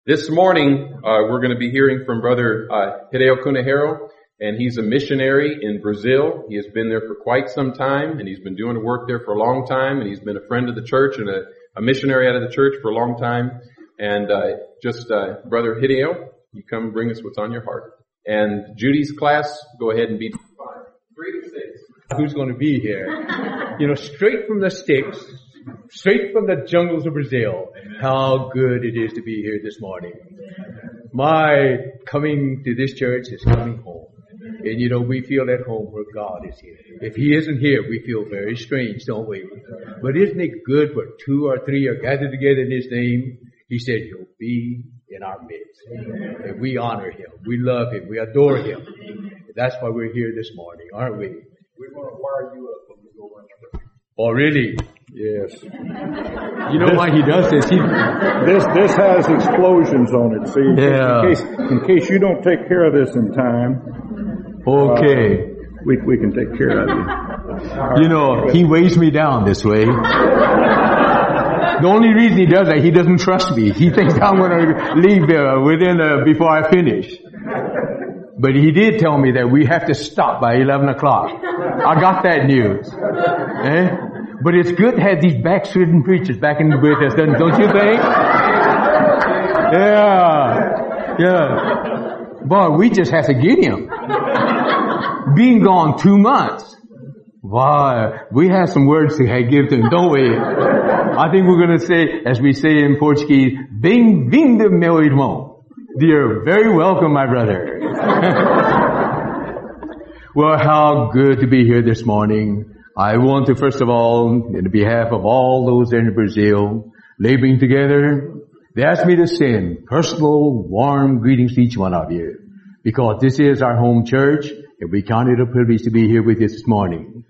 This morning, we're going to be hearing from Brother Hideo Kunihiro, and he's a missionary in Brazil. He has been there for quite some time, and he's been doing the work there for a long time, and he's been a friend of the church and a missionary out of the church for a long time. And Brother Hideo, you come bring us what's on your heart. And Judy's class, go ahead and be 5, 3 to 6. Who's going to be here? Straight from the sticks, straight from the jungles of Brazil. How good it is to be here this morning. My coming to this church is coming home. And we feel at home where God is here. If He isn't here, we feel very strange, don't we? But isn't it good where 2 or 3 are gathered together in His name? He said He'll be in our midst. And we honor Him. We love Him. We adore Him. And that's why we're here this morning, aren't we? We're going to wire you up when we go run church. Oh, really? Yes. You know why He does this? This has explosions on it, see? Yeah. In case you don't take care of this in time. Okay. We can take care of it. He weighs me down this way. The only reason he does that, he doesn't trust me. He thinks I'm going to leave before I finish. But he did tell me that we have to stop by 11 o'clock. I got that news. But it's good to have these backslidden preachers back in with us, don't you think? Yeah. Boy, we just have to get him. Being gone 2 months. Why, we have some words to give to him, don't we? I think we're going to say, as we say in Portuguese, bem-vindo, meu irmão. You're very welcome, my brother. Well, how good to be here this morning. I want to, first of all, in behalf of all those in Brazil, laboring together, they asked me to send personal, warm greetings to each one of you, because this is our home church, and we count it a privilege to be here with you this morning.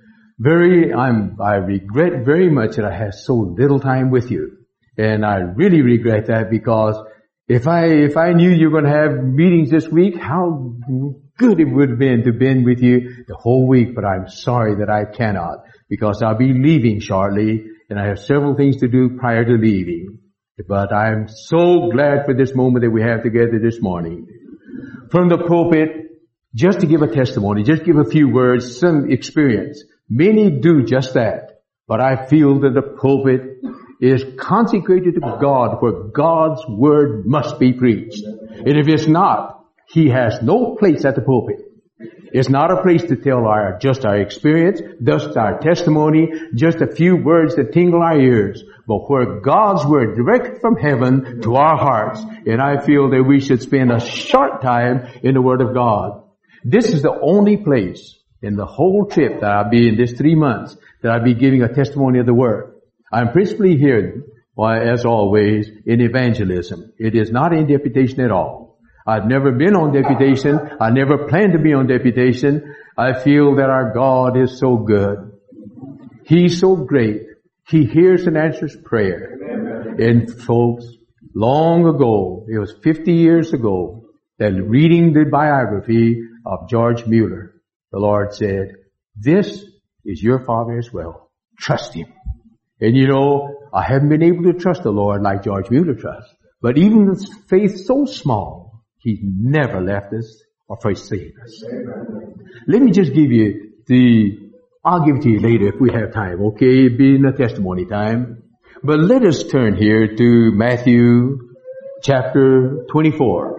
I regret very much that I had so little time with you, and I really regret that, because if I knew you were going to have meetings this week, how good it would have been to been with you the whole week. But I'm sorry that I cannot, because I'll be leaving shortly, and I have several things to do prior to leaving. But I'm so glad for this moment that we have together this morning. From the pulpit, just to give a testimony, just give a few words, some experience. Many do just that, but I feel that the pulpit is consecrated to God, where God's word must be preached. And if it's not, He has no place at the pulpit. It's not a place to tell just our experience, just our testimony, just a few words that tingle our ears, but where God's word direct from heaven to our hearts. And I feel that we should spend a short time in the Word of God. This is the only place in the whole trip that I'll be in this 3 months that I'll be giving a testimony of the Word. I'm principally here, as always, in evangelism. It is not in deputation at all. I've never been on deputation. I never planned to be on deputation. I feel that our God is so good. He's so great. He hears and answers prayer. And folks, long ago, it was 50 years ago, that reading the biography of George Mueller, the Lord said, "This is your father as well. Trust him." And I haven't been able to trust the Lord like George Mueller trusts. But even with faith so small, He never left us or forsaken us. Let me just give you I'll give it to you later if we have time, okay? It'll be in a testimony time. But let us turn here to Matthew chapter 24.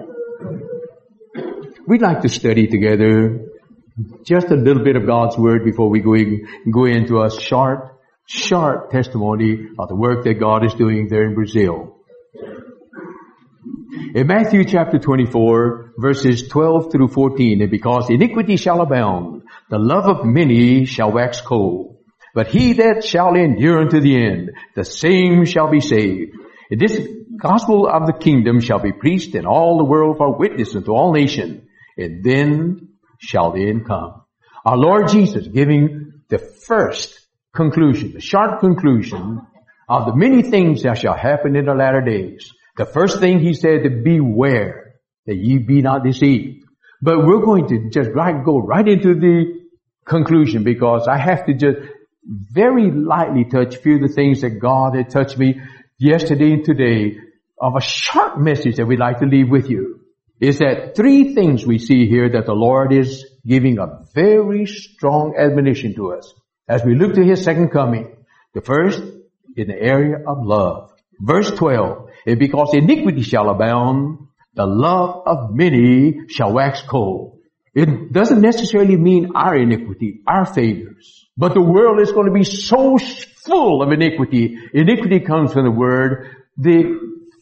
We'd like to study together just a little bit of God's Word before we go into a short testimony of the work that God is doing there in Brazil. In Matthew chapter 24, verses 12 through 14, and because iniquity shall abound, the love of many shall wax cold. But he that shall endure unto the end, the same shall be saved. And this gospel of the kingdom shall be preached in all the world for witness unto all nations, and then shall the end come. Our Lord Jesus giving the first conclusion, the sharp conclusion of the many things that shall happen in the latter days. The first thing He said, to beware that ye be not deceived. But we're going to just go right into the conclusion, because I have to just very lightly touch a few of the things that God had touched me yesterday and today of a short message that we'd like to leave with you is that three things we see here that the Lord is giving a very strong admonition to us as we look to His second coming. The first, in the area of love. Verse 12, and because iniquity shall abound, the love of many shall wax cold. It doesn't necessarily mean our iniquity, our failures. But the world is going to be so full of iniquity. Iniquity comes from the word, the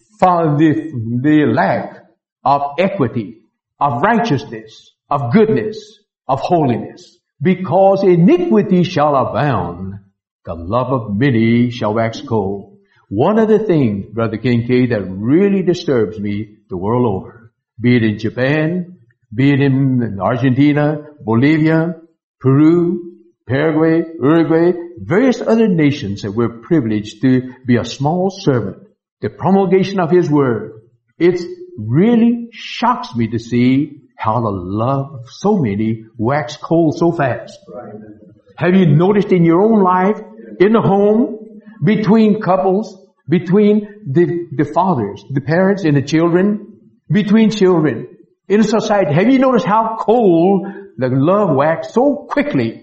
lack of equity, of righteousness, of goodness, of holiness. Because iniquity shall abound, the love of many shall wax cold. One of the things, Brother Kincaid, that really disturbs me the world over, be it in Japan, be it in Argentina, Bolivia, Peru, Paraguay, Uruguay, various other nations that we're privileged to be a small servant, the promulgation of His Word. It really shocks me to see how the love of so many wax cold so fast. Have you noticed in your own life, in the home, between couples, between the fathers, the parents and the children, between children, in society, have you noticed how cold the love waxed so quickly?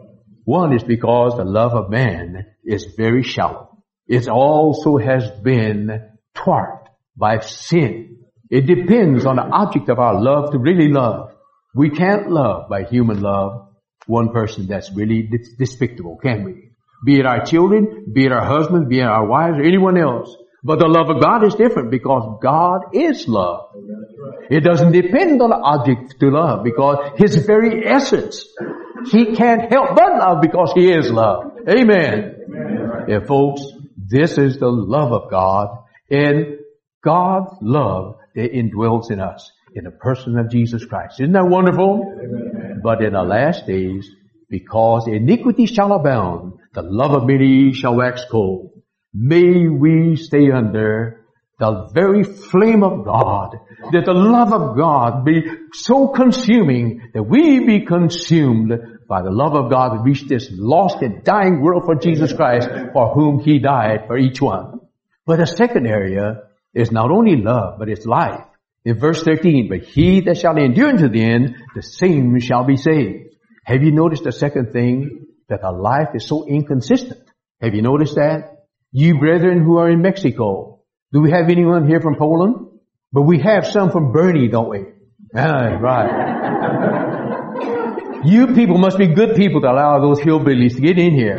One is because the love of man is very shallow. It also has been thwarted by sin. It depends on the object of our love to really love. We can't love by human love one person that's really despicable, can we? Be it our children, be it our husbands, be it our wives, or anyone else. But the love of God is different because God is love. It doesn't depend on the object to love because His very essence, He can't help but love because He is love. Amen. And folks, this is the love of God, and God's love that indwells in us in the person of Jesus Christ. Isn't that wonderful? Amen. But in the last days, because iniquity shall abound, the love of many shall wax cold. May we stay under the very flame of God, that the love of God be so consuming that we be consumed by the love of God to reach this lost and dying world for Jesus Christ, for whom He died for each one. But the second area is not only love, but it's life. In verse 13, but he that shall endure unto the end, the same shall be saved. Have you noticed the second thing? That our life is so inconsistent. Have you noticed that? You brethren who are in Mexico, do we have anyone here from Poland? But we have some from Bernie, don't we? Right. You people must be good people to allow those hillbillies to get in here.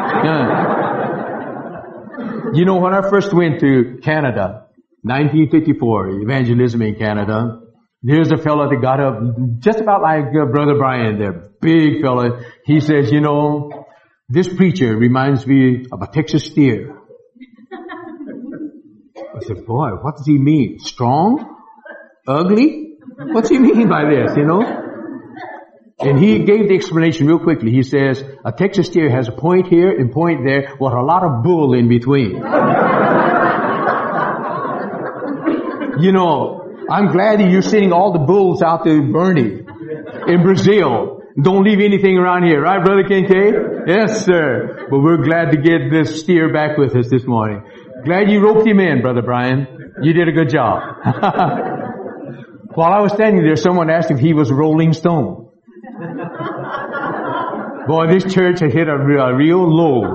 You know, when I first went to Canada, 1954, evangelism in Canada, there's a fellow that got up just about like Brother Brian there, big fella. He says, you know, this preacher reminds me of a Texas steer. I said, boy, what does he mean? Strong? Ugly? What's he mean by this, you know? And he gave the explanation real quickly. He says, a Texas steer has a point here and point there with a lot of bull in between. You know, I'm glad that you're sending all the bulls out to Bernie in Brazil. Don't leave anything around here, right, Brother Kincaid? Yes, sir. But we're glad to get this steer back with us this morning. Glad you roped him in, Brother Brian. You did a good job. While I was standing there, someone asked if he was a Rolling Stone. Boy, this church had hit a real low.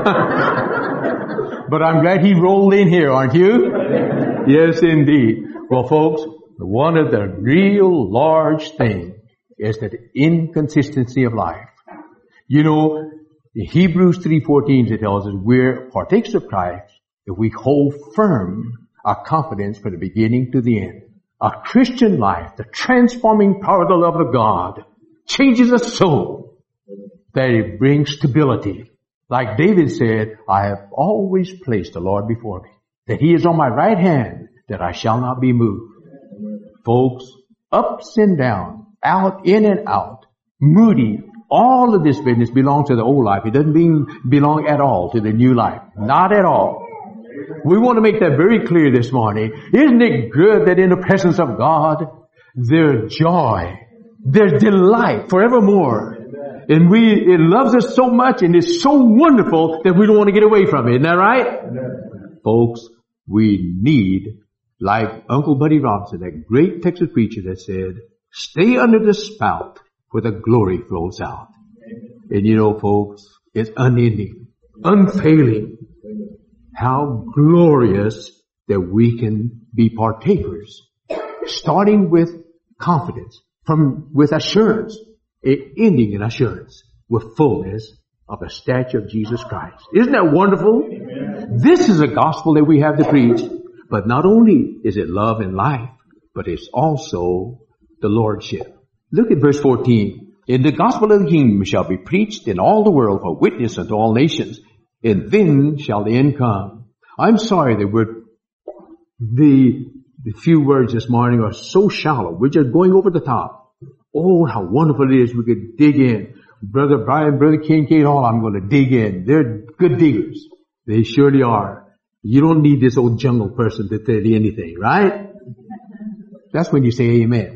But I'm glad he rolled in here, aren't you? Yes, indeed. Well, folks, one of the real large things is the inconsistency of life. You know, in Hebrews 3:14 it tells us we're partakers of Christ if we hold firm our confidence from the beginning to the end. A Christian life, the transforming power of the love of God, changes us so that it brings stability. Like David said, I have always placed the Lord before me, that He is on my right hand, that I shall not be moved. Folks, ups and downs, out, in and out, moody, all of this business belongs to the old life. It doesn't belong at all to the new life. Not at all. We want to make that very clear this morning. Isn't it good that in the presence of God, there's joy, there's delight forevermore. And it loves us so much and it's so wonderful that we don't want to get away from it. Isn't that right? Folks, we need like Uncle Buddy Robinson, that great Texas preacher that said, stay under the spout where the glory flows out. And you know, folks, it's unending, unfailing. How glorious that we can be partakers, starting with confidence, with assurance, ending in assurance, with fullness of the stature of Jesus Christ. Isn't that wonderful? Amen. This is a gospel that we have to preach. But not only is it love and life, but it's also the Lordship. Look at verse 14. And the gospel of the kingdom shall be preached in all the world for witness unto all nations, and then shall the end come. I'm sorry that the few words this morning are so shallow. We're just going over the top. Oh, how wonderful it is we could dig in. Brother Brian, Brother Kincaid, all I'm going to dig in. They're good diggers. They surely are. You don't need this old jungle person to tell you anything, right? That's when you say amen.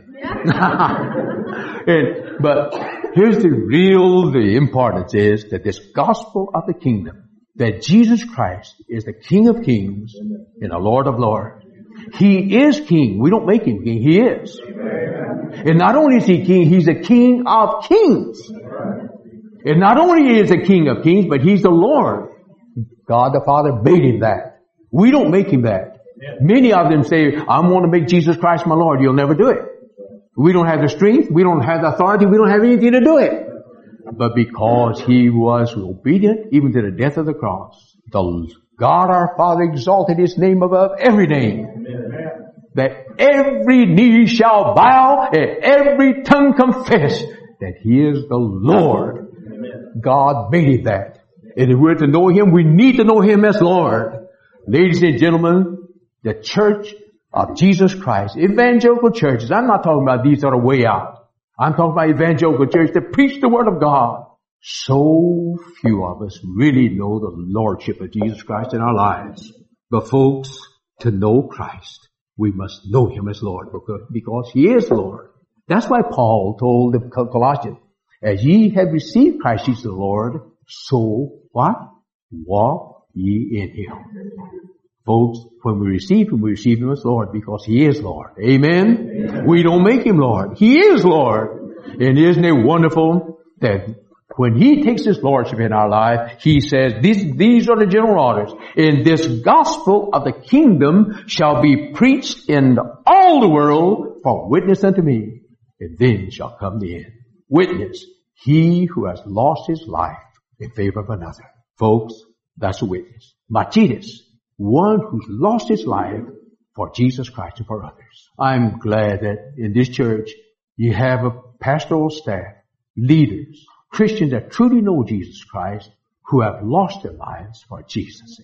But here's the importance is that this gospel of the kingdom, that Jesus Christ is the King of kings and the Lord of lords. He is king. We don't make him king. He is. And not only is he king, he's the King of kings. And not only is the King of kings, but he's the Lord. God the Father made him that. We don't make him that. Many of them say, I want to make Jesus Christ my Lord. You'll never do it. We don't have the strength. We don't have the authority. We don't have anything to do it. But because he was obedient even to the death of the cross, God our Father exalted his name above every name. Amen. That every knee shall bow and every tongue confess that he is the Lord. Amen. God made it that. And if we're to know him, we need to know him as Lord. Ladies and gentlemen, the church of Jesus Christ, evangelical churches, I'm not talking about these that are way out. I'm talking about evangelical churches that preach the word of God. So few of us really know the Lordship of Jesus Christ in our lives. But folks, to know Christ, we must know him as Lord because he is Lord. That's why Paul told the Colossians, as ye have received Christ Jesus the Lord, so what? Walk ye in him. Folks, when we receive him as Lord because he is Lord. Amen? Amen. We don't make him Lord. He is Lord. And isn't it wonderful that when he takes his lordship in our life, he says, these are the general orders. And this gospel of the kingdom shall be preached in all the world for witness unto me. And then shall come the end. Witness, he who has lost his life in favor of another. Folks, that's a witness. Martyrs, one who's lost his life for Jesus Christ and for others. I'm glad that in this church you have a pastoral staff, leaders, Christians that truly know Jesus Christ who have lost their lives for Jesus.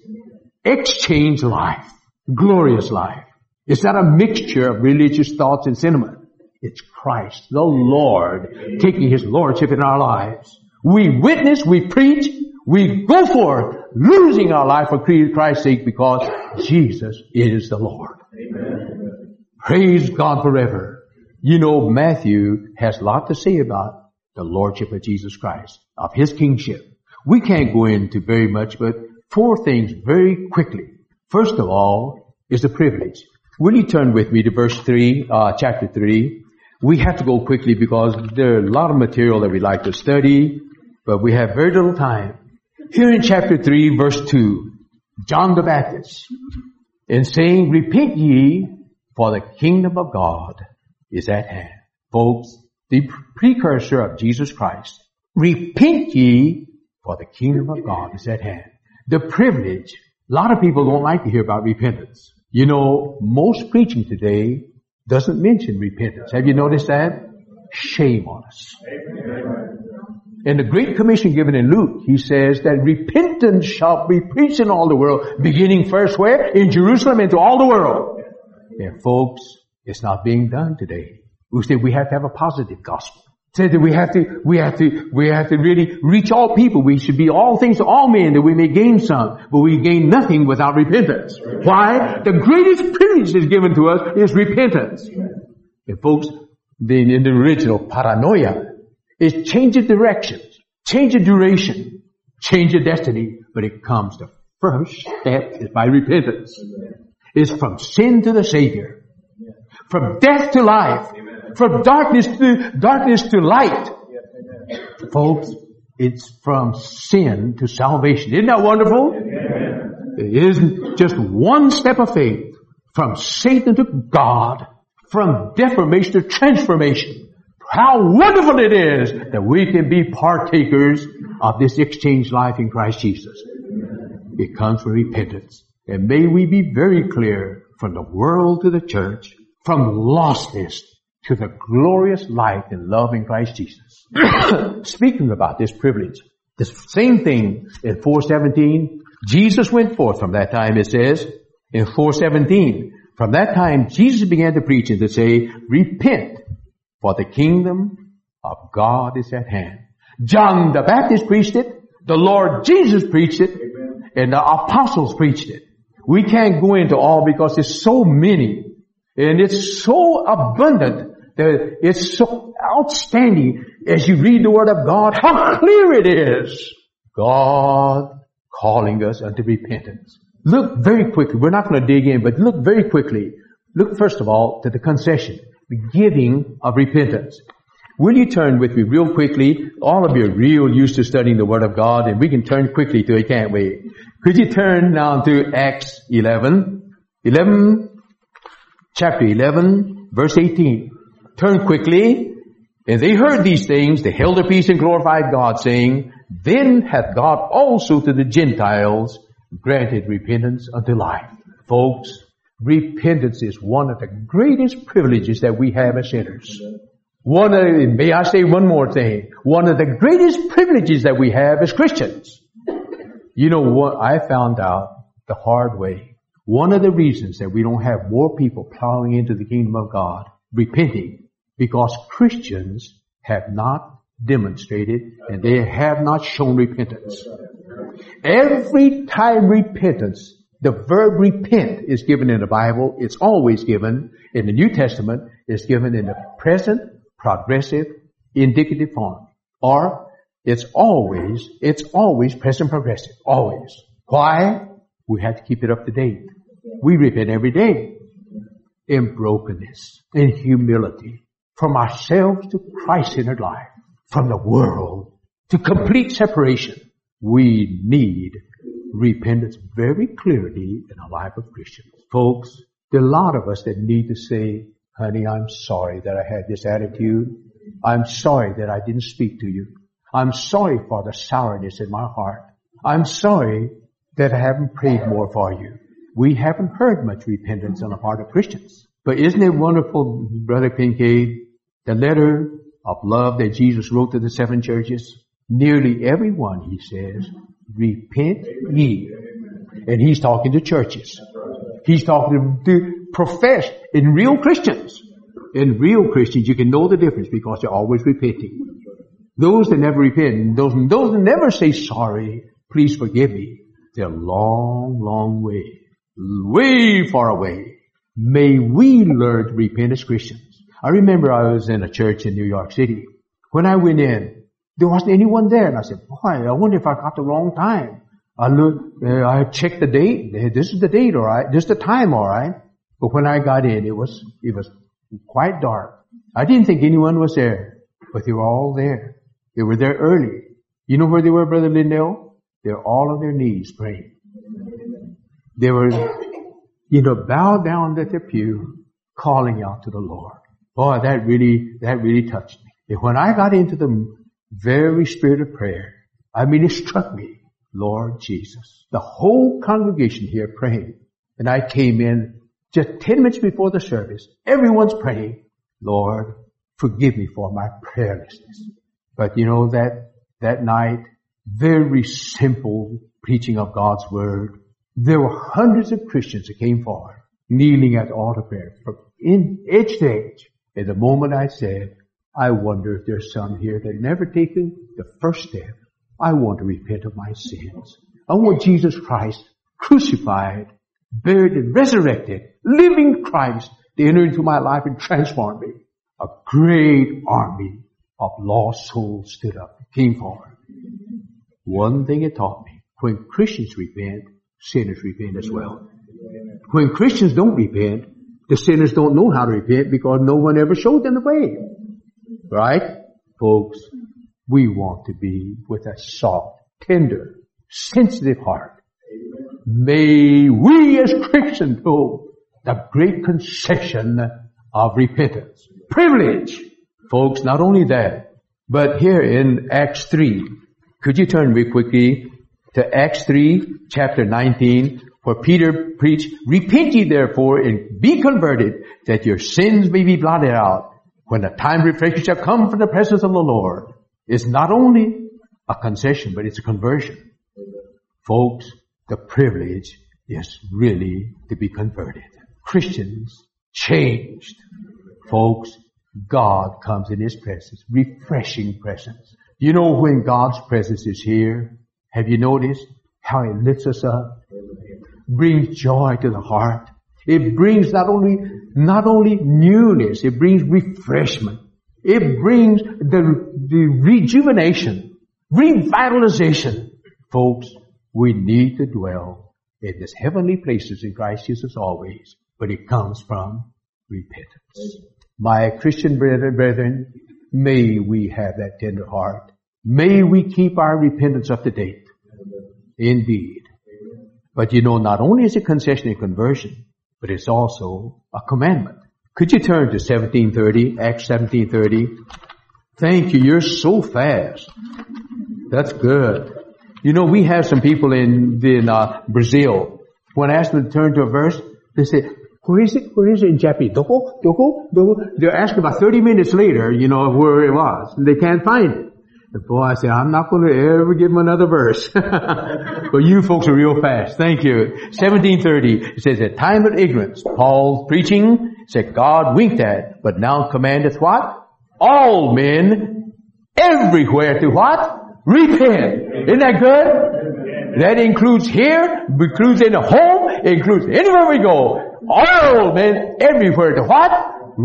Exchange life, glorious life. It's not a mixture of religious thoughts and sentiment. It's Christ, the Lord, taking his lordship in our lives. We witness, we preach, we go forth, losing our life for Christ's sake because Jesus is the Lord. Amen. Praise God forever. You know, Matthew has a lot to say about the Lordship of Jesus Christ, of his kingship. We can't go into very much, but 4 things very quickly. First of all is the privilege. Will you turn with me to verse 3, chapter 3? We have to go quickly because there are a lot of material that we like to study, but we have very little time. Here in chapter 3, verse 2, John the Baptist, in saying, repent ye, for the kingdom of God is at hand. Folks, the precursor of Jesus Christ, repent ye, for the kingdom of God is at hand. The privilege, a lot of people don't like to hear about repentance. You know, most preaching today doesn't mention repentance. Have you noticed that? Shame on us. In the Great Commission given in Luke, he says that repentance shall be preached in all the world, beginning first where? In Jerusalem and to all the world. And folks, it's not being done today. We say we have to have a positive gospel. Say that we have to really reach all people. We should be all things to all men that we may gain some, but we gain nothing without repentance. Why? The greatest privilege that's given to us is repentance. And folks, in the original paranoia, is change of directions, change of duration, change of destiny, but it comes the first step is by repentance. is from sin to the Savior, from death to life, from darkness to light. Folks, it's from sin to salvation. Isn't that wonderful? It isn't just one step of faith from Satan to God, from deformation to transformation. How wonderful it is that we can be partakers of this exchanged life in Christ Jesus. It comes from repentance. And may we be very clear, from the world to the church, from lostness to the glorious light and love in Christ Jesus. Speaking about this privilege, the same thing in 4:17, Jesus went forth from that time, it says, in 4:17, from that time Jesus began to preach and to say, repent, for the kingdom of God is at hand. John the Baptist preached it, the Lord Jesus preached it, and the apostles preached it. We can't go into all because there's so many, and it's so abundant, that it's so outstanding as you read the Word of God, how clear it is. God calling us unto repentance. Look very quickly, we're not going to dig in, but look very quickly. Look first of all to the concession, the giving of repentance. Will you turn with me real quickly? All of you are real used to studying the Word of God, and we can turn quickly to it, can't we? Could you turn now to Acts 11, chapter 11, verse 18. Turn quickly. And they heard these things, they held their peace and glorified God, saying, then hath God also to the Gentiles granted repentance unto life. Folks, repentance is one of the greatest privileges that we have as sinners. May I say one more thing? One of the greatest privileges that we have as Christians. You know what? I found out the hard way. One of the reasons that we don't have more people plowing into the kingdom of God, repenting, because Christians have not demonstrated and they have not shown repentance. Every time repentance, the verb repent is given in the Bible, it's always given in the New Testament, it's given in the present, progressive, indicative form. Or it's always present progressive. Always. Why? We have to keep it up to date. We repent every day in brokenness, in humility, from ourselves to Christ-centered life, from the world to complete separation. We need repentance very clearly in the life of Christians. Folks, there are a lot of us that need to say, honey, I'm sorry that I had this attitude. I'm sorry that I didn't speak to you. I'm sorry for the sourness in my heart. I'm sorry that I haven't prayed more for you. We haven't heard much repentance on the part of Christians. But isn't it wonderful, Brother Kincaid, the letter of love that Jesus wrote to the 7 churches? Nearly every one, he says, repent ye. And he's talking to churches. He's talking to profess in real Christians. In real Christians, you can know the difference because they're always repenting. Those that never repent, those that never say sorry, please forgive me, they're a long, long way far away. May we learn to repent as Christians. I remember I was in a church in New York City. When I went in, there wasn't anyone there. And I said, boy, I wonder if I got the wrong time. I looked, I checked the date. This is the date, all right. This is the time, all right. But when I got in, it was quite dark. I didn't think anyone was there, but they were all there. They were there early. You know where they were, Brother Lindell? They were all on their knees praying. They were, bowed down at their pew, calling out to the Lord. Boy, that really touched me. And when I got into the very spirit of prayer, it struck me, Lord Jesus. The whole congregation here praying. And I came in just 10 minutes before the service. Everyone's praying, Lord, forgive me for my prayerlessness. But that night, very simple preaching of God's Word. There were hundreds of Christians that came forward, kneeling at the altar prayer from edge to edge. At the moment I said, I wonder if there's some here that never taken the first step. I want to repent of my sins. I want Jesus Christ crucified, buried, and resurrected, living Christ to enter into my life and transform me. A great army of lost souls stood up, came forward. One thing it taught me, when Christians repent, sinners repent as well. When Christians don't repent, the sinners don't know how to repent because no one ever showed them the way. Right? Folks, we want to be with a soft, tender, sensitive heart. May we as Christians know the great concession of repentance. Privilege. Folks, not only that, but here in Acts 3, could you turn very quickly to Acts 3, chapter 19, where Peter preached, repent ye therefore and be converted, that your sins may be blotted out, when the time of refreshing shall come from the presence of the Lord. It's not only a concession, but it's a conversion. Folks, the privilege is really to be converted. Christians changed. Folks, God comes in His presence, refreshing presence. You know when God's presence is here, have you noticed how it lifts us up? Brings joy to the heart. It brings not only newness, it brings refreshment. It brings the rejuvenation, revitalization. Folks, we need to dwell in these heavenly places in Christ Jesus always, but it comes from repentance. My Christian brethren, may we have that tender heart. May we keep our repentance up to date. Indeed. But you know, not only is it concession and conversion, but it's also a commandment. Could you turn to 1730, Acts 17:30? Thank you, you're so fast. That's good. You know, we have some people in Brazil. When I ask them to turn to a verse, they say, where is it? Where is it in Japanese? Doko? They're asking about 30 minutes later, you know, where it was. And they can't find it. And boy, I say, I'm not going to ever give them another verse. But you folks are real fast. Thank you. 1730, it says, at time of ignorance, Paul preaching, said, God winked at, but now commandeth what? All men everywhere to what? Repent. Isn't that good? That includes here, includes in the home, includes anywhere we go. All men everywhere to what?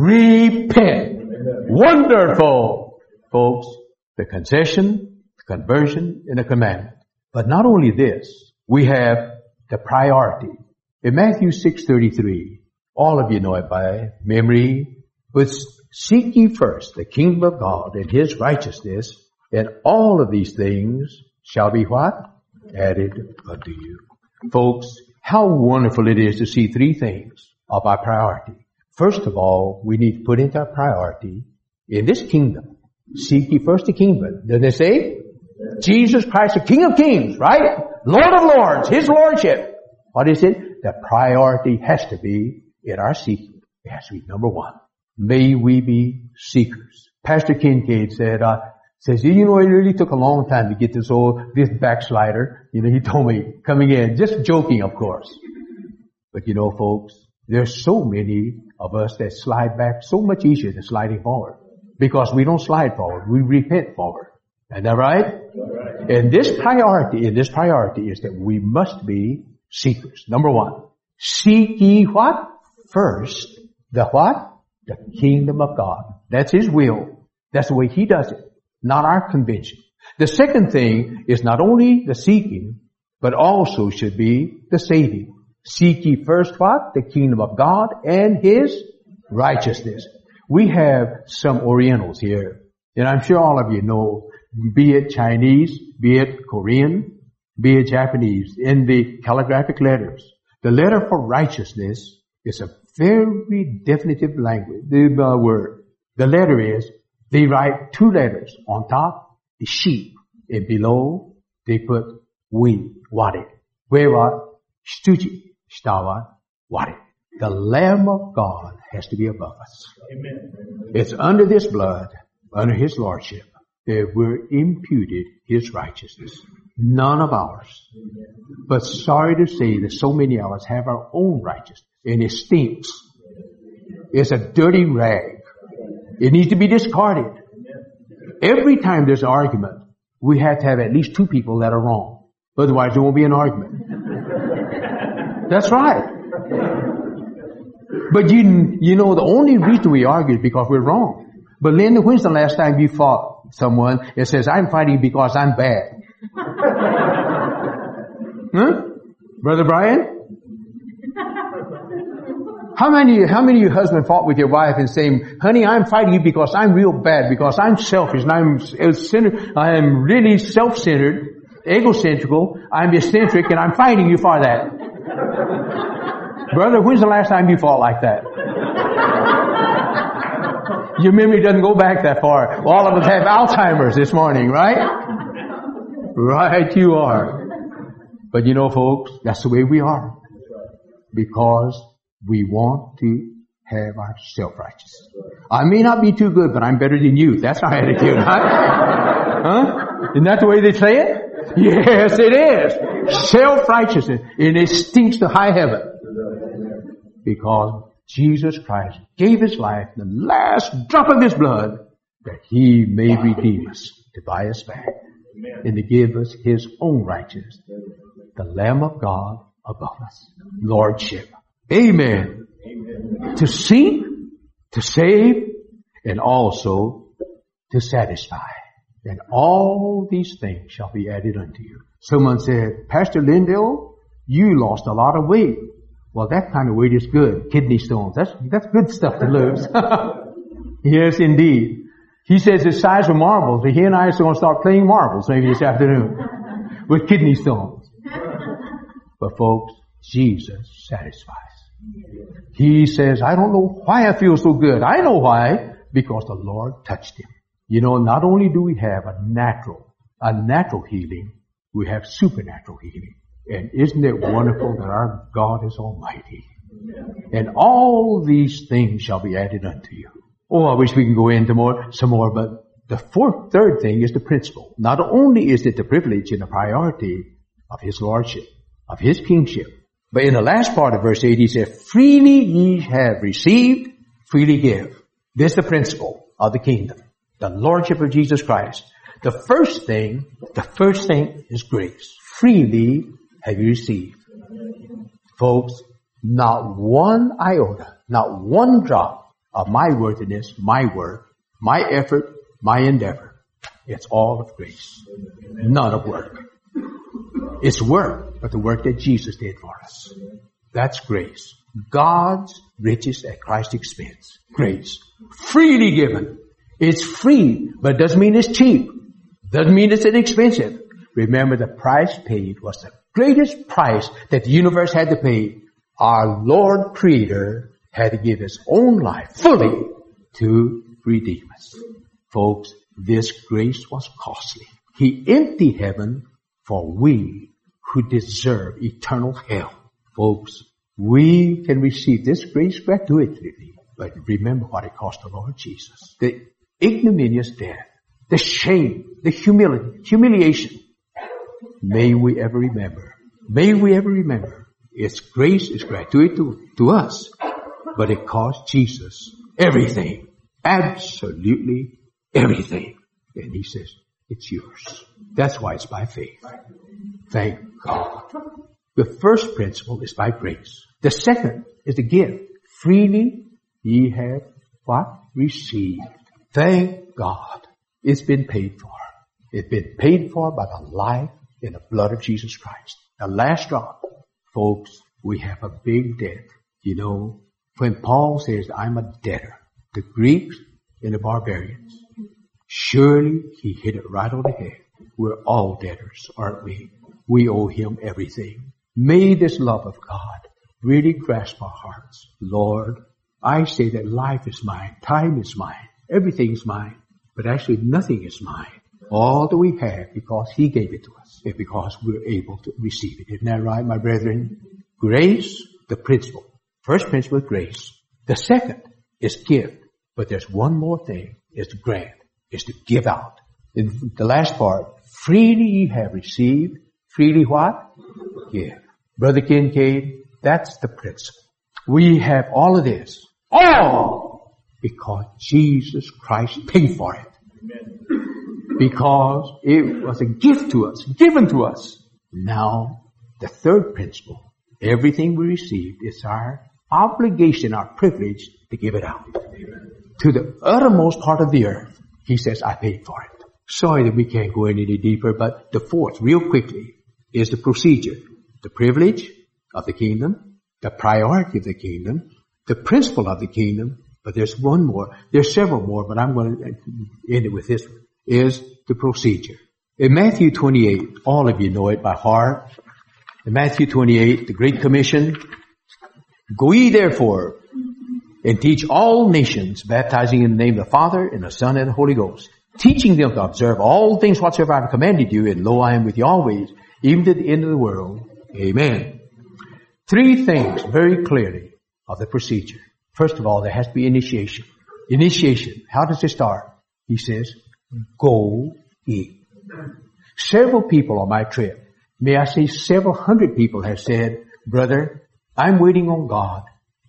Repent. Wonderful. Folks, the concession, the conversion, and the commandment. But not only this, we have the priority. In Matthew 6:33, all of you know it by memory, but seek ye first the kingdom of God and His righteousness, and all of these things shall be what? Added unto you. Folks, how wonderful it is to see three things of our priority. First of all, we need to put into our priority in this kingdom. Seek ye first the kingdom. Does it say? Jesus Christ, the King of Kings, right? Lord of Lords, His Lordship. What is it? The priority has to be in our seeking. It has to be number one. May we be seekers. Pastor Kincaid says, you know, it really took a long time to get this backslider. You know, he told me coming in, just joking, of course. But you know, folks, there's so many of us that slide back so much easier than sliding forward. Because we don't slide forward, we repent forward. Isn't that right? Right. And this priority is that we must be seekers. Number one, seek ye what? First, the what? The kingdom of God. That's His will. That's the way He does it. Not our convention. The second thing is not only the seeking, but also should be the saving. Seek ye first what? The kingdom of God and His righteousness. We have some Orientals here, and I'm sure all of you know, be it Chinese, be it Korean, be it Japanese, in the calligraphic letters. The letter for righteousness is a very definitive language, word. The letter is, they write two letters. On top is sheep, and below they put we, ware. Where stuji, stawa, ware. The Lamb of God has to be above us. Amen. It's under this blood, under His Lordship, that we're imputed His righteousness. None of ours. But sorry to say that so many of us have our own righteousness, and it stinks. It's a dirty rag. It needs to be discarded. Every time there's an argument, we have to have at least two people that are wrong. Otherwise there won't be an argument. That's right. But you know, the only reason we argue is because we're wrong. But Linda, when's the last time you fought someone that says, I'm fighting because I'm bad? Huh? Brother Brian? How many of you husbands fought with your wife and saying, honey, I'm fighting you because I'm real bad, because I'm selfish and I am really self-centered, egocentrical, I'm eccentric, and I'm fighting you for that. Brother, when's the last time you fought like that? Your memory doesn't go back that far. All of us have Alzheimer's this morning, right? Right, you are. But you know, folks, that's the way we are. Because we want to have our self-righteousness. I may not be too good, but I'm better than you. That's our attitude, huh? Isn't that the way they say it? Yes, it is. Self-righteousness. And it stinks to high heaven. Because Jesus Christ gave His life, the last drop of His blood, that He may redeem us, to buy us back, and to give us His own righteousness, the Lamb of God above us, Lordship. Amen. To seek, to save, and also to satisfy. And all these things shall be added unto you. Someone said, Pastor Lindell, you lost a lot of weight. Well, that kind of weight is good. Kidney stones. That's good stuff to lose. Yes, indeed. He says the size of marbles. He and I are going to start playing marbles maybe this afternoon with kidney stones. But folks, Jesus satisfies. He says, I don't know why I feel so good. I know why. Because the Lord touched him. You know, not only do we have a natural healing, we have supernatural healing. And isn't it wonderful that our God is almighty? And all these things shall be added unto you. Oh, I wish we could go into some more, but the third thing is the principle. Not only is it the privilege and the priority of His Lordship, of His kingship, but in the last part of verse 8 He said, freely ye have received, freely give. This is the principle of the kingdom, the Lordship of Jesus Christ. The first thing is grace. Freely have you received. Folks, not one iota, not one drop of my worthiness, my work, my effort, my endeavor. It's all of grace. None of work. It's work, but the work that Jesus did for us. That's grace. God's riches at Christ's expense. Grace. Freely given. It's free, but it doesn't mean it's cheap. Doesn't mean it's inexpensive. Remember, the price paid was the greatest price that the universe had to pay. Our Lord Creator had to give His own life fully to redeem us. Folks, this grace was costly. He emptied heaven for we who deserve eternal hell. Folks, we can receive this grace gratuitously, but remember what it cost the Lord Jesus. The ignominious death, the shame, the humiliation. May we ever remember. May we ever remember. Its grace is gratuitous to us, but it cost Jesus everything. Absolutely everything. And He says, it's yours. That's why it's by faith. Thank God. The first principle is by grace. The second is the gift. Freely ye have what? Received. Thank God. It's been paid for. It's been paid for by the life and the blood of Jesus Christ. The last drop. Folks, we have a big debt. You know, when Paul says, I'm a debtor, the Greeks and the barbarians, surely he hit it right on the head. We're all debtors, aren't we? We owe Him everything. May this love of God really grasp our hearts. Lord, I say that life is mine, time is mine, everything's mine, but actually nothing is mine. All that we have, because He gave it to us, is because we're able to receive it. Isn't that right, my brethren? Grace, the principle. First principle is grace. The second is gift. But there's one more thing, is to grant, is to give out. In the last part, freely ye have received, freely what? Give. Brother Kincaid, that's the principle. We have all of this. All! Because Jesus Christ paid for it. Because it was a gift to us, given to us. Now, the third principle, everything we received is our obligation, our privilege to give it out. To the uttermost part of the earth, He says, I paid for it. Sorry that we can't go any deeper, but the fourth, real quickly, is the procedure. The privilege of the kingdom, the priority of the kingdom, the principle of the kingdom, but there's one more. There's several more, but I'm going to end it with this one, is the procedure. In Matthew 28, all of you know it by heart. In Matthew 28, the Great Commission, go ye therefore and teach all nations, baptizing in the name of the Father and the Son and the Holy Ghost, teaching them to observe all things whatsoever I have commanded you, and lo, I am with you always, even to the end of the world. Amen. 3 things very clearly of the procedure. First of all, there has to be initiation. Initiation. How does it start? He says, go ye. Several people on my trip, may I say several hundred people have said, brother, I'm waiting on God.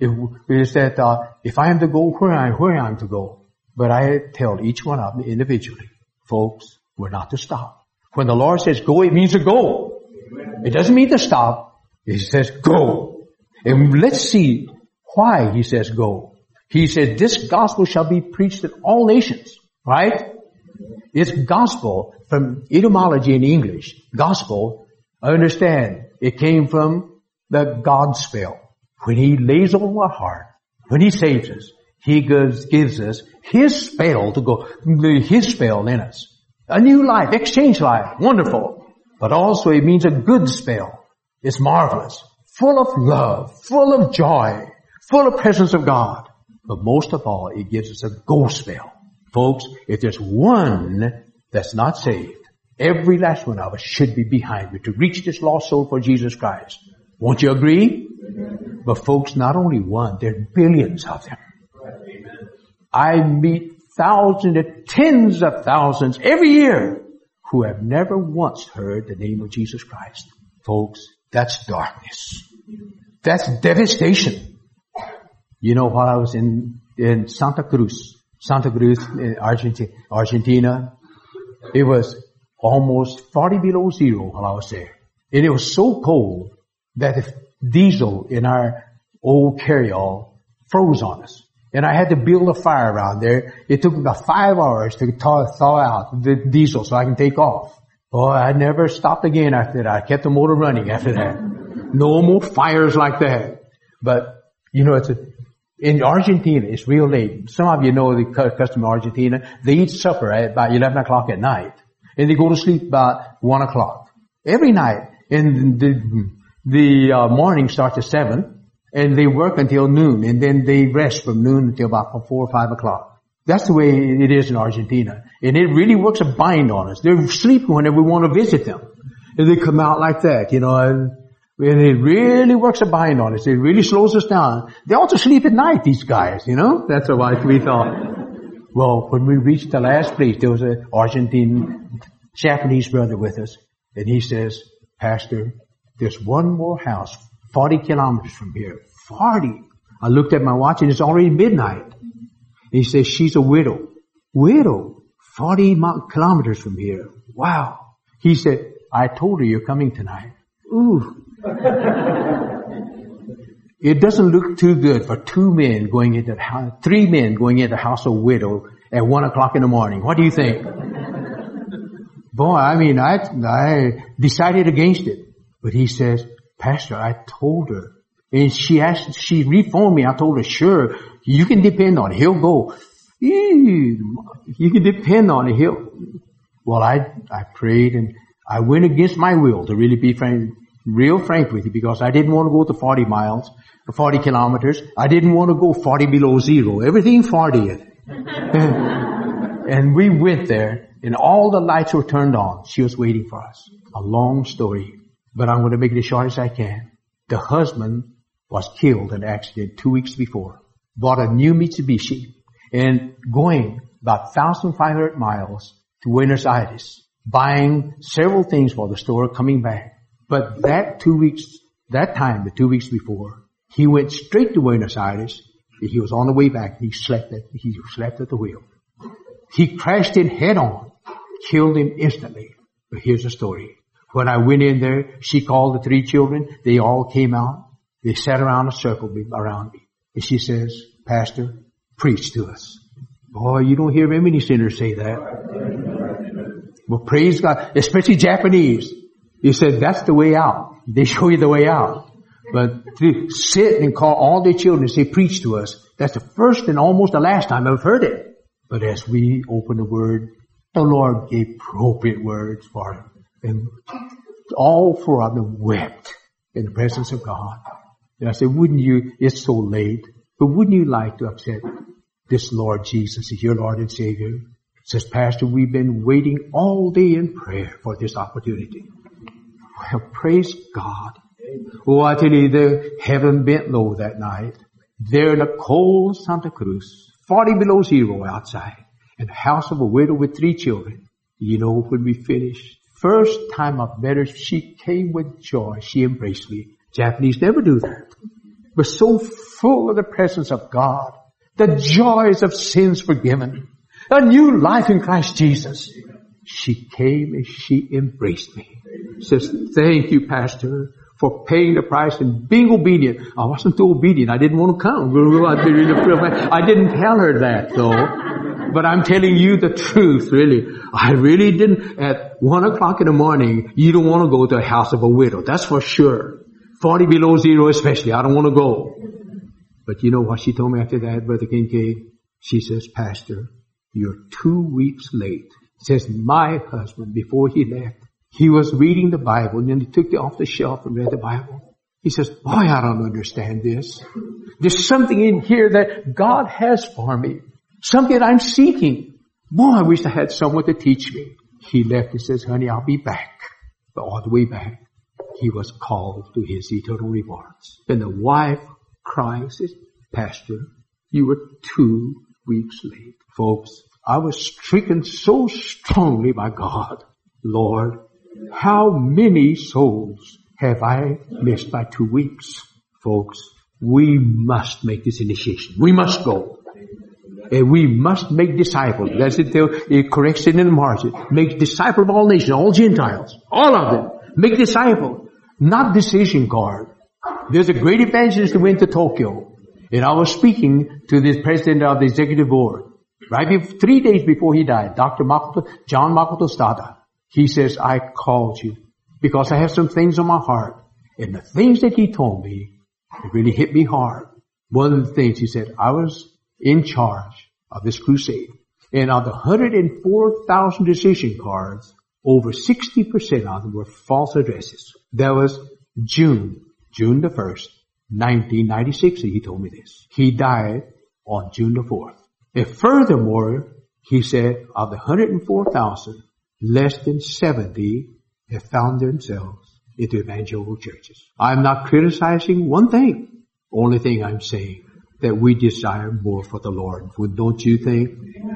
If I am to go, where I am to go. But I tell each one of them individually, folks, we're not to stop. When the Lord says go, it means to go. It doesn't mean to stop. He says go. And let's see why he says go. He said this gospel shall be preached in all nations. Right? It's gospel from etymology in English. Gospel, I understand, it came from the God spell. When he lays on our heart, when he saves us, he gives us his spell to go, his spell in us. A new life, exchange life, wonderful. But also it means a good spell. It's marvelous, full of love, full of joy, full of presence of God. But most of all, it gives us a go spell. Folks, if there's one that's not saved, every last one of us should be behind me to reach this lost soul for Jesus Christ. Won't you agree? But folks, not only one, there are billions of them. I meet thousands and tens of thousands every year who have never once heard the name of Jesus Christ. Folks, that's darkness. That's devastation. You know, while I was in Santa Cruz, in Argentina, it was almost 40 below zero while I was there. And it was so cold that the diesel in our old carryall froze on us. And I had to build a fire around there. It took about 5 hours to thaw out the diesel so I can take off. Oh, I never stopped again after that. I kept the motor running after that. No more fires like that. But, you know, in Argentina, it's real late. Some of you know the custom of Argentina. They eat supper at about 11 o'clock at night. And they go to sleep about 1 o'clock. Every night. And the morning starts at 7. And they work until noon. And then they rest from noon until about 4 or 5 o'clock. That's the way it is in Argentina. And it really works a bind on us. They're sleeping whenever we want to visit them. And they come out like that, you know, and it really works a bind on us. It really slows us down. They also sleep at night, these guys, you know. That's what we thought. Well, when we reached the last place, there was an Argentine, Japanese brother with us. And he says, Pastor, there's one more house, 40 kilometers from here. 40. I looked at my watch and it's already midnight. He says, she's a widow. Widow. 40 kilometers from here. Wow. He said, I told her you're coming tonight. Ooh. It doesn't look too good for 3 men going into the house of widow at 1 o'clock in the morning. What do you think? Boy, I mean, I decided against it. But he says, Pastor, I told her. And she reformed me. I told her, sure, you can depend on it. He'll go. You can depend on it. Well, I prayed and I went against my will to really be real frank with you, because I didn't want to go to 40 miles, or 40 kilometers. I didn't want to go 40 below zero. Everything 40. And we went there and all the lights were turned on. She was waiting for us. A long story, but I'm going to make it as short as I can. The husband was killed in an accident 2 weeks before. Bought a new Mitsubishi and going about 1,500 miles to Buenos Aires, buying several things for the store, coming back. But the 2 weeks before, he went straight to Buenos Aires. He was on the way back. He slept at the wheel. He crashed in head on, killed him instantly. But here's the story. When I went in there, she called the 3 children. They all came out. They sat around a circle around me. And she says, Pastor, preach to us. Boy, you don't hear very many sinners say that. Well, praise God, especially Japanese. He said, that's the way out. They show you the way out. But to sit and call all their children and say, preach to us, that's the first and almost the last time I've heard it. But as we open the Word, the Lord gave appropriate words for it. And all four of them wept in the presence of God. And I said, wouldn't you, it's so late, but wouldn't you like to accept this Lord Jesus as your Lord and Savior? Says, Pastor, we've been waiting all day in prayer for this opportunity. Well, praise God. Oh, I tell you, the heaven bent low that night. There in the cold Santa Cruz, 40 below zero outside, in the house of a widow with 3 children. You know, when we finished, first time I met her, she came with joy. She embraced me. Japanese never do that. But so full of the presence of God, the joys of sins forgiven, a new life in Christ Jesus. She came and she embraced me. Says, thank you, Pastor, for paying the price and being obedient. I wasn't too obedient. I didn't want to come. I didn't tell her that, though. But I'm telling you the truth, really. I really didn't. At 1 o'clock in the morning, you don't want to go to a house of a widow. That's for sure. 40 below zero especially. I don't want to go. But you know what she told me after that, Brother Kincaid? She says, Pastor, you're 2 weeks late. Says, my husband, before he left, he was reading the Bible, and then he took it off the shelf and read the Bible. He says, boy, I don't understand this. There's something in here that God has for me. Something I'm seeking. Boy, I wish I had someone to teach me. He left and says, honey, I'll be back. But all the way back, he was called to his eternal rewards. And the wife crying says, Pastor, you were 2 weeks late. Folks, I was stricken so strongly by God. Lord, how many souls have I missed by 2 weeks? Folks, we must make this initiation. We must go. And we must make disciples. That's it corrects it in the margin. Make disciples of all nations, all Gentiles, all of them. Make disciples, not decision card. There's a great evangelist who went to Tokyo, and I was speaking to the president of the executive board. 3 days before he died, Dr. John Makoto Stada. He says, I called you because I have some things on my heart. And the things that he told me, it really hit me hard. One of the things he said, I was in charge of this crusade. And of the 104,000 decision cards, over 60% of them were false addresses. That was June the 1st, 1996, he told me this. He died on June the 4th. And furthermore, he said, of the 104,000, less than 70 have found themselves into evangelical churches. I'm not criticizing one thing. Only thing I'm saying, that we desire more for the Lord. Don't you think?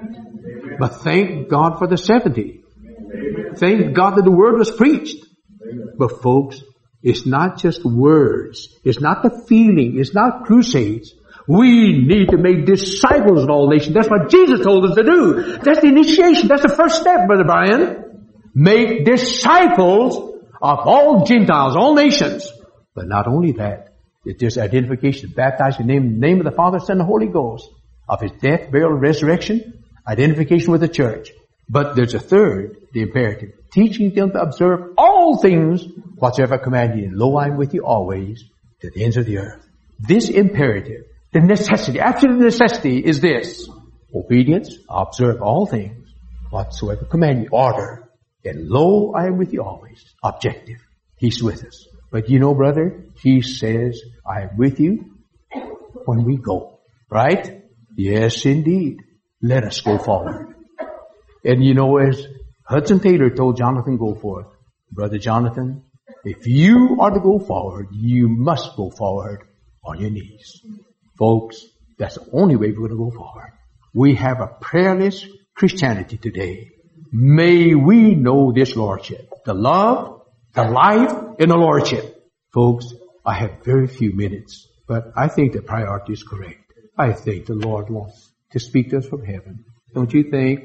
But thank God for the 70. Thank God that the word was preached. But folks, it's not just words. It's not the feeling. It's not crusades. We need to make disciples of all nations. That's what Jesus told us to do. That's the initiation. That's the first step, Brother Brian. Make disciples of all Gentiles, all nations. But not only that, there's identification. Baptized in the name of the Father, Son, and Holy Ghost. Of His death, burial, and resurrection. Identification with the church. But there's a third, the imperative. Teaching them to observe all things whatsoever I command you. And lo, I am with you always to the ends of the earth. This imperative, the necessity, absolute necessity is this. Obedience, observe all things whatsoever command you. Order. And lo, I am with you always. Objective. He's with us. But you know, brother, He says, I am with you when we go. Right? Yes, indeed. Let us go forward. And you know, as Hudson Taylor told Jonathan Goforth, Brother Jonathan, if you are to go forward, you must go forward on your knees. Folks, that's the only way we're going to go forward. We have a prayerless Christianity today. May we know this Lordship. The love, the life, and the Lordship. Folks, I have very few minutes, but I think the priority is correct. I think the Lord wants to speak to us from heaven. Don't you think?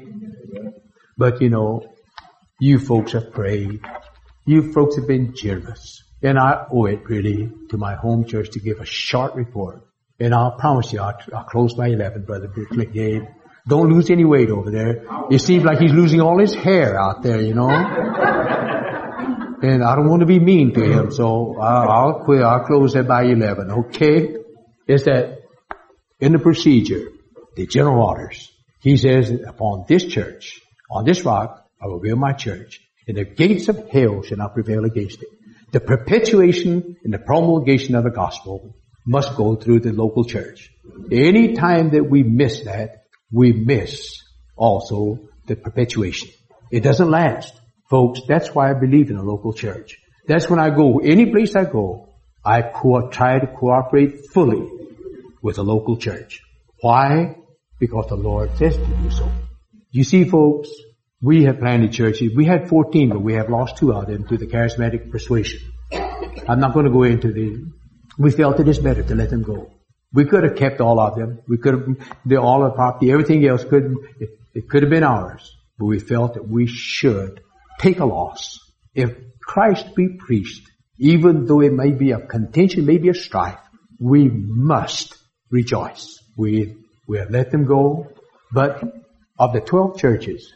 But you know, you folks have prayed. You folks have been generous. And I owe it really to my home church to give a short report. And I'll promise you, I'll close by 11, Brother McGade. Don't lose any weight over there. It seems like he's losing all his hair out there, you know. And I don't want to be mean to him, so I'll quit. I'll close at by 11, okay? Is that in the procedure, the general orders, he says, upon this church, on this rock, I will build my church, and the gates of hell shall not prevail against it. The perpetuation and the promulgation of the gospel must go through the local church. Any time that we miss that, we miss also the perpetuation. It doesn't last. Folks, that's why I believe in a local church. That's when I go, any place I go, I try to cooperate fully with a local church. Why? Because the Lord says to do so. You see, folks, we have planted churches. We had 14, but we have lost 2 of them to the charismatic persuasion. I'm not going to go into we felt it is better to let them go. We could have kept all of them. We could have, all the property, everything else it could have been ours. But we felt that we should take a loss. If Christ be preached, even though it may be a contention, maybe a strife, we must rejoice. We have let them go. But of the 12 churches,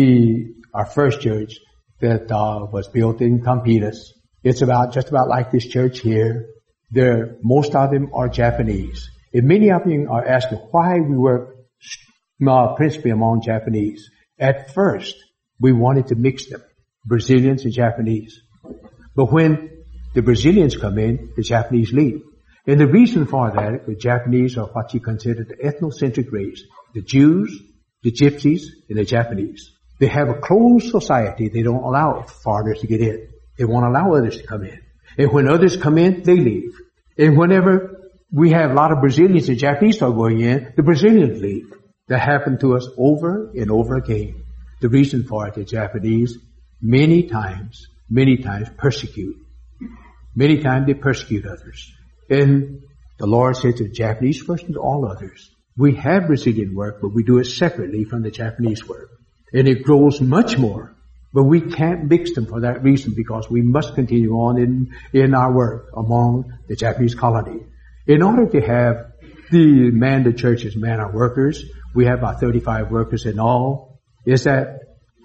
our first church that was built in Campinas, it's just about like this church here. Most of them are Japanese. And many of them are asking why we were principally among Japanese. At first, we wanted to mix them, Brazilians and Japanese. But when the Brazilians come in, the Japanese leave. And the reason for that, the Japanese are what you consider the ethnocentric race. The Jews, the Gypsies, and the Japanese. They have a closed society. They don't allow foreigners to get in. They won't allow others to come in. And when others come in, they leave. And whenever we have a lot of Brazilians and Japanese start going in, the Brazilians leave. That happened to us over and over again. The reason for it, the Japanese many times persecute. Many times they persecute others. And the Lord said to the Japanese first and to all others, we have Brazilian work, but we do it separately from the Japanese work. And it grows much more. But we can't mix them for that reason because we must continue on in our work among the Japanese colony. In order to have the churches man our workers, we have about 35 workers in all, is that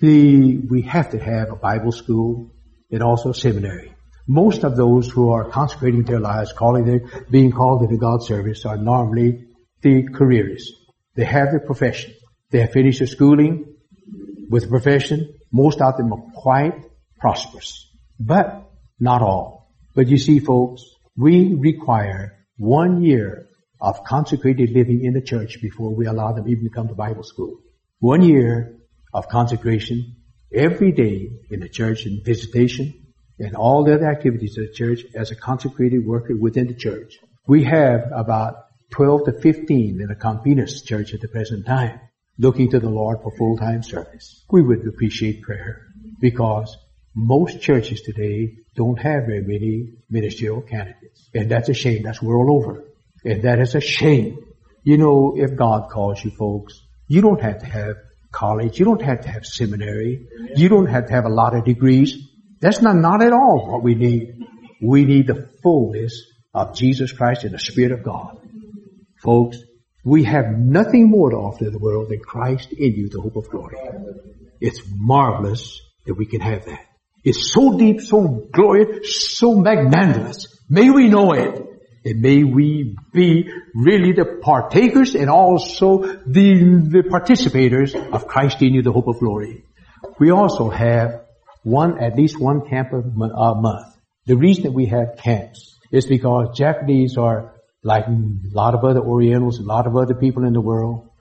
we have to have a Bible school and also a seminary. Most of those who are consecrating their lives, being called into God's service are normally the careerists. They have their profession. They have finished their schooling with a profession. Most of them are quite prosperous, but not all. But you see, folks, we require 1 year of consecrated living in the church before we allow them even to come to Bible school. 1 year of consecration every day in the church and visitation and all the other activities of the church as a consecrated worker within the church. We have about 12 to 15 in the Campinas church at the present time, looking to the Lord for full-time service. We would appreciate prayer because most churches today don't have very many ministerial candidates. And that's a shame. That's world over. And that is a shame. You know, if God calls you folks, you don't have to have college. You don't have to have seminary. You don't have to have a lot of degrees. That's not at all what we need. We need the fullness of Jesus Christ and the Spirit of God. Folks, we have nothing more to offer to the world than Christ in you, the hope of glory. It's marvelous that we can have that. It's so deep, so glorious, so magnanimous. May we know it. And may we be really the partakers and also the participators of Christ in you, the hope of glory. We also have at least one camp a month. The reason that we have camps is because Japanese are like a lot of other Orientals, a lot of other people in the world,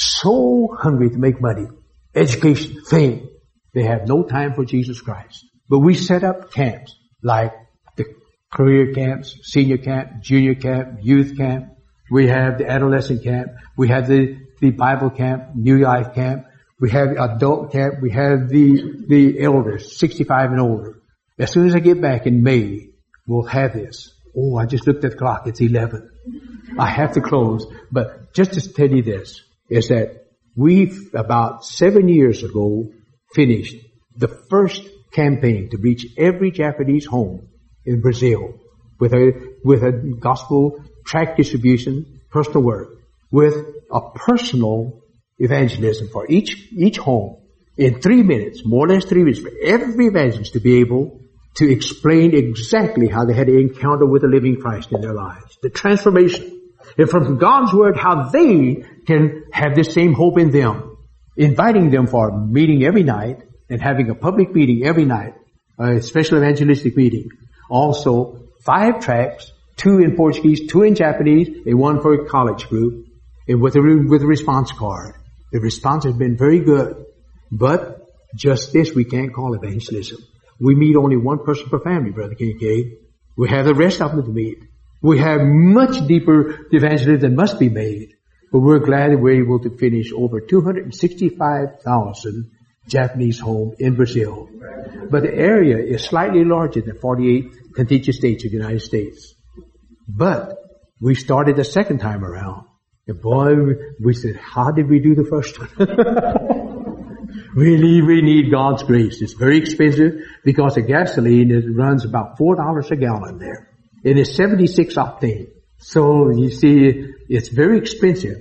so hungry to make money, education, fame. They have no time for Jesus Christ. But we set up camps like the career camps, senior camp, junior camp, youth camp. We have the adolescent camp. We have the Bible camp, New Life camp. We have adult camp. We have the elders, 65 and older. As soon as I get back in May, we'll have this. Oh, I just looked at the clock. It's 11. I have to close. But just to tell you this, is that we've about 7 years ago finished the first campaign to reach every Japanese home in Brazil with a gospel tract distribution, personal work, with a personal evangelism for each home in 3 minutes, more or less 3 minutes, for every evangelist to be able to explain exactly how they had an encounter with the living Christ in their lives. The transformation. And from God's Word, how they can have this same hope in them. Inviting them for a meeting every night and having a public meeting every night. A special evangelistic meeting. Also, 5 tracts, 2 in Portuguese, 2 in Japanese, and 1 for a college group, and with a response card. The response has been very good. But just this we can't call evangelism. We meet only 1 person per family, Brother Kincaid. We have the rest of them to meet. We have much deeper evangelism that must be made. But we're glad that we're able to finish over 265,000 Japanese homes in Brazil. But the area is slightly larger than 48 contiguous states of the United States. But we started the second time around. And boy, we said, how did we do the first one? Really, we need God's grace. It's very expensive because the gasoline runs about $4 a gallon there. And it's 76 octane. So you see, it's very expensive.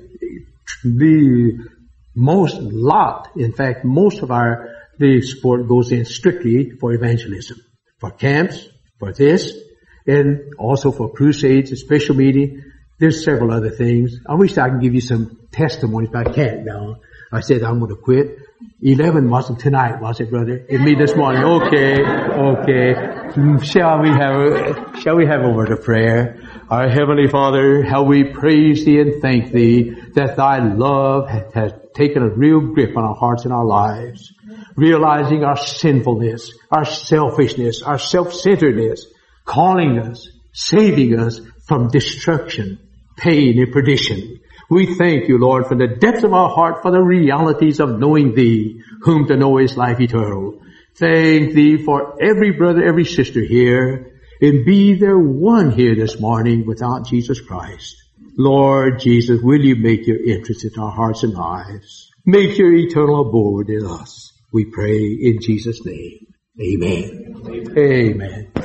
Most of the support goes in strictly for evangelism. For camps, for this, and also for crusades, a special meeting. There's several other things. I wish I could give you some testimonies, but I can't now. I said I'm going to quit. 11 wasn't tonight, was it, brother? And me this morning. Okay. Shall we have a word of prayer? Our Heavenly Father, how we praise Thee and thank Thee that Thy love has taken a real grip on our hearts and our lives. Realizing our sinfulness, our selfishness, our self-centeredness, calling us, saving us from destruction, pain, and perdition. We thank You, Lord, from the depths of our heart for the realities of knowing Thee, whom to know is life eternal. Thank Thee for every brother, every sister here, and be there one here this morning without Jesus Christ. Lord Jesus, will You make Your entrance into our hearts and lives? Make Your eternal abode in us. We pray in Jesus' name. Amen. Amen.